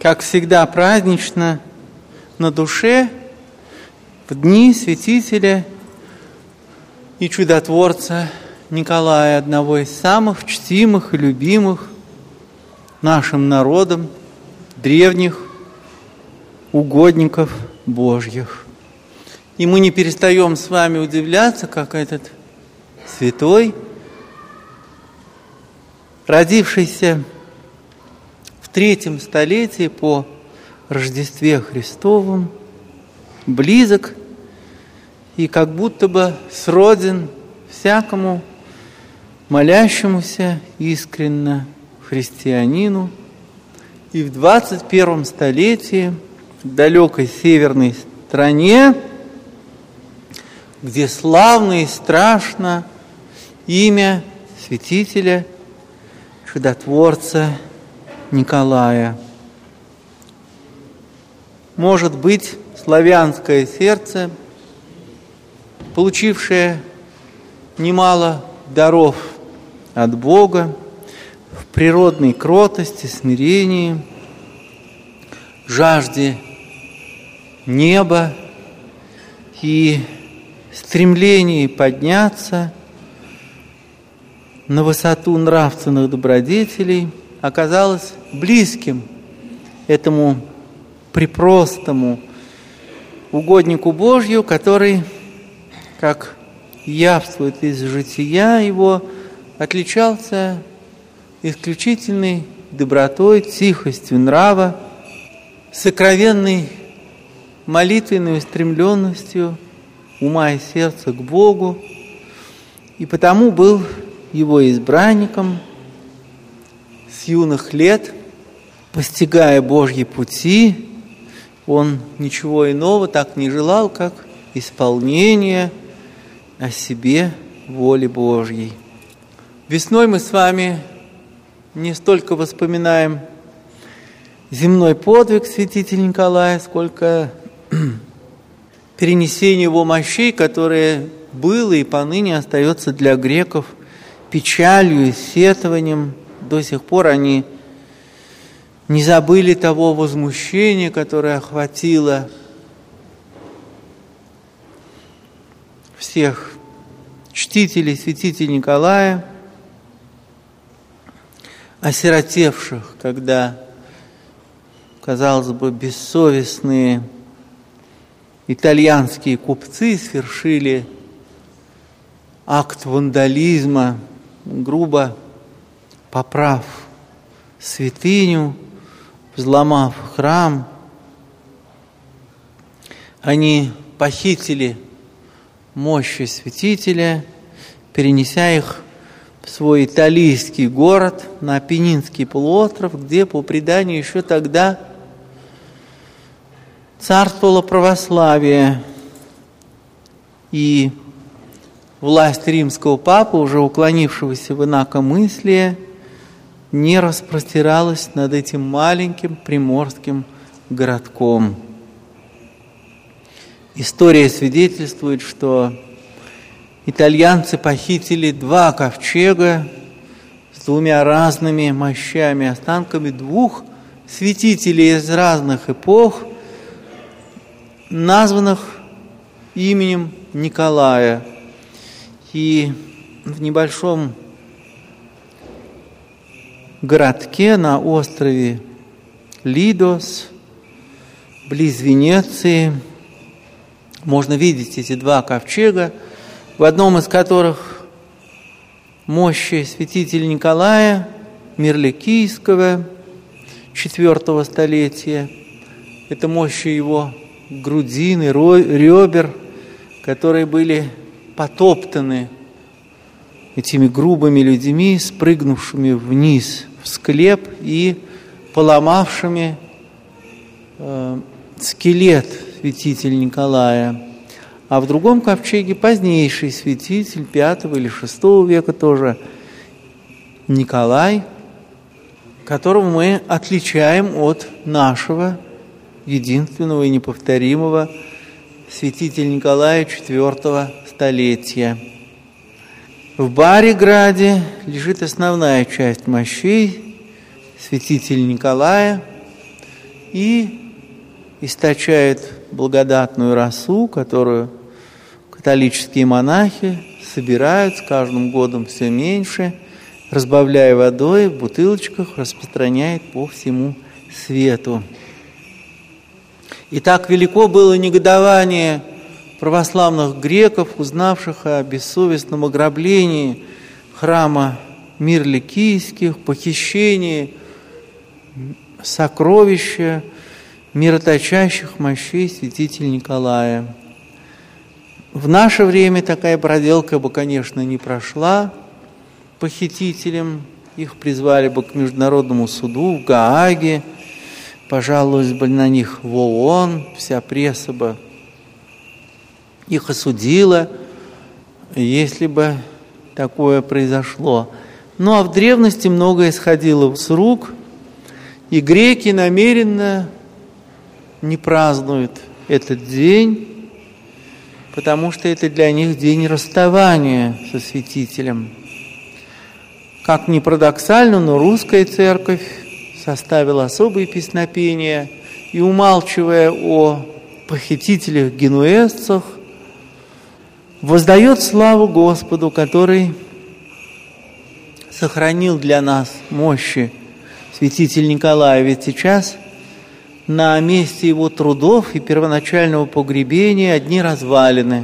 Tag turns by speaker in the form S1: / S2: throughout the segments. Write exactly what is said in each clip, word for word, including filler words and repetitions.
S1: как всегда, празднично на душе в дни святителя и чудотворца Николая, одного из самых чтимых и любимых нашим народом древних угодников Божьих. И мы не перестаем с вами удивляться, как этот святой, родившийся в третьем столетии по Рождестве Христовом, близок и как будто бы сроден всякому молящемуся искренно христианину. И в двадцать первом столетии в далекой северной стране, где славно и страшно имя святителя, чудотворца Николая. Может быть, славянское сердце, получившее немало даров от Бога в природной кротости, смирении, жажде неба и стремлении подняться на высоту нравственных добродетелей, оказалось близким этому припростому угоднику Божью, который, как явствует из жития его, отличался исключительной добротой, тихостью нрава, сокровенной молитвенной устремленностью ума и сердца к Богу, и потому был его избранником с юных лет, постигая Божьи пути. Он ничего иного так не желал, как исполнение о себе воли Божьей. Весной мы с вами не столько вспоминаем земной подвиг святителя Николая, сколько перенесение его мощей, которое было и поныне остается для греков печалью и сетованием. До сих пор они не забыли того возмущения, которое охватило всех чтителей святителя Николая, осиротевших, когда, казалось бы, бессовестные итальянские купцы совершили акт вандализма, грубо поправ святыню, взломав храм. Они похитили мощи святителя, перенеся их в свой италийский город, на Апеннинский полуостров, где, по преданию, еще тогда царствовало православие, и власть римского папы, уже уклонившегося в инакомыслие, не распростиралась над этим маленьким приморским городком. История свидетельствует, что итальянцы похитили два ковчега с двумя разными мощами, останками двух святителей из разных эпох, названных именем Николая. И в небольшом городке на острове Лидос, близ Венеции, можно видеть эти два ковчега, в одном из которых мощи святителя Николая Мирликийского четвёртого столетия. Это мощи его грудин и ребер, которые были потоптаны этими грубыми людьми, спрыгнувшими вниз в склеп и поломавшими э, скелет святителя Николая. А в другом ковчеге позднейший святитель пятого или шестого века тоже Николай, которого мы отличаем от нашего единственного и неповторимого святителя Николая четвёртого столетия. В Бариграде лежит основная часть мощей святителя Николая, и источает благодатную росу, которую католические монахи собирают с каждым годом все меньше, разбавляя водой в бутылочках, распространяет по всему свету. И так велико было негодование православных греков, узнавших о бессовестном ограблении храма Мирликийских, похищении сокровища мироточащих мощей святителя Николая. В наше время такая проделка бы, конечно, не прошла похитителям. Их призвали бы к международному суду в Гааге, пожаловались бы на них в ООН, вся пресса бы их осудила, если бы такое произошло. Ну а в древности многое сходило с рук, и греки намеренно не празднуют этот день, потому что это для них день расставания со святителем. Как ни парадоксально, но русская церковь составила особые песнопения и, умалчивая о похитителях-генуэзцах, воздает славу Господу, который сохранил для нас мощи святителя Николая. Ведь сейчас на месте его трудов и первоначального погребения одни развалины.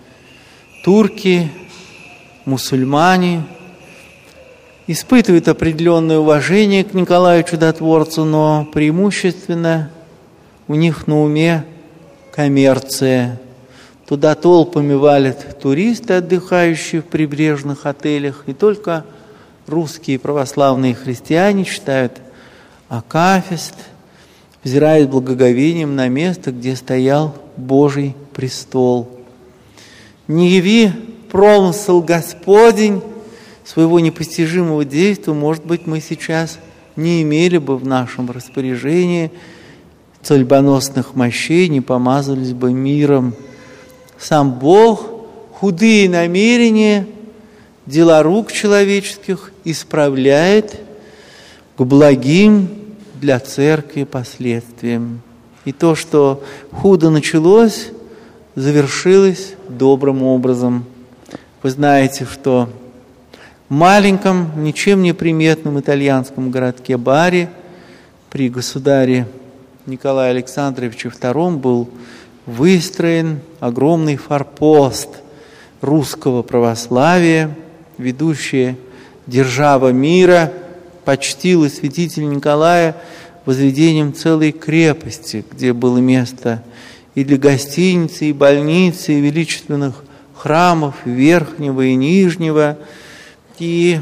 S1: Турки, мусульмане испытывают определенное уважение к Николаю Чудотворцу, но преимущественно у них на уме коммерция. Туда толпами валят туристы, отдыхающие в прибрежных отелях, и только русские православные христиане читают акафист, взирают с благоговением на место, где стоял Божий престол. Не яви промысл Господень своего непостижимого действия, может быть, мы сейчас не имели бы в нашем распоряжении цельбоносных мощей, не помазались бы миром. Сам Бог худые намерения, дела рук человеческих исправляет к благим для церкви последствиям. И то, что худо началось, завершилось добрым образом. Вы знаете, что в маленьком, ничем не приметном итальянском городке Бари при государе Николае Александровиче втором был выстроен огромный форпост русского православия, ведущая держава мира почтила святителя Николая возведением целой крепости, где было место и для гостиницы, и больницы, и величественных храмов Верхнего и Нижнего. И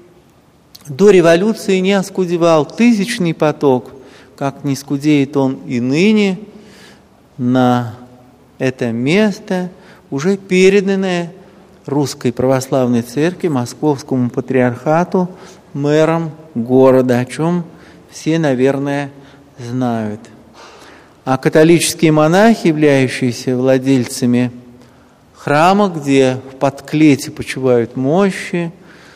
S1: до революции не оскудевал тысячный поток, как не скудеет он и ныне, на это место, уже переданное Русской Православной Церкви, Московскому Патриархату, мэром города, о чем все, наверное, знают. А католические монахи, являющиеся владельцами храма, где в подклете почивают мощи,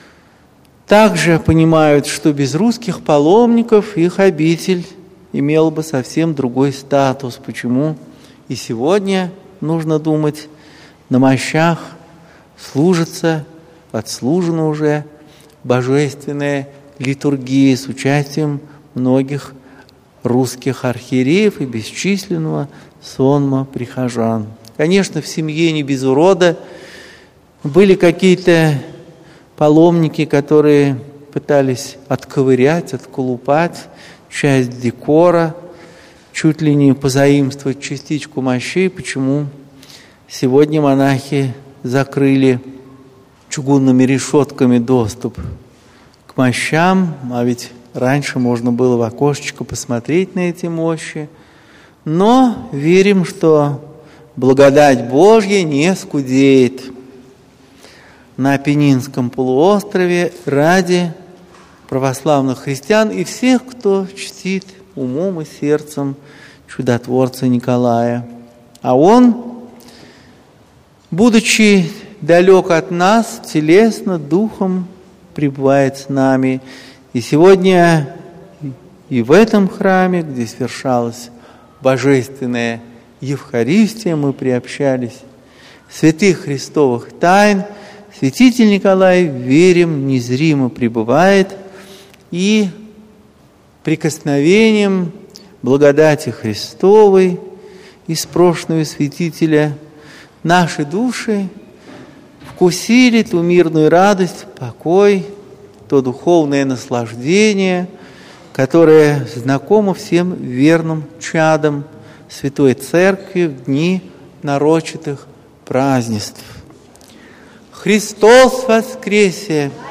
S1: также понимают, что без русских паломников их обитель имела бы совсем другой статус. Почему и сегодня, нужно думать, на мощах служится, отслужена уже божественная литургия с участием многих русских архиереев и бесчисленного сонма прихожан. Конечно, в семье не без урода были какие-то паломники, которые пытались отковырять, отколупать часть декора, чуть ли не позаимствовать частичку мощей. Почему сегодня монахи закрыли чугунными решетками доступ к мощам, а ведь раньше можно было в окошечко посмотреть на эти мощи. Но верим, что благодать Божья не скудеет на Апеннинском полуострове ради православных христиан и всех, кто чтит умом и сердцем чудотворца Николая. А он, будучи далек от нас, телесно, духом пребывает с нами. И сегодня И в этом храме, где свершалась божественная Евхаристия, мы приобщались святых христовых тайн. Святитель Николай, верим, незримо пребывает, и прикосновением благодати Христовой из прошлого святителя наши души вкусили ту мирную радость, покой, то духовное наслаждение, которое знакомо всем верным чадам Святой Церкви в дни нарочитых празднеств. Христос воскресе!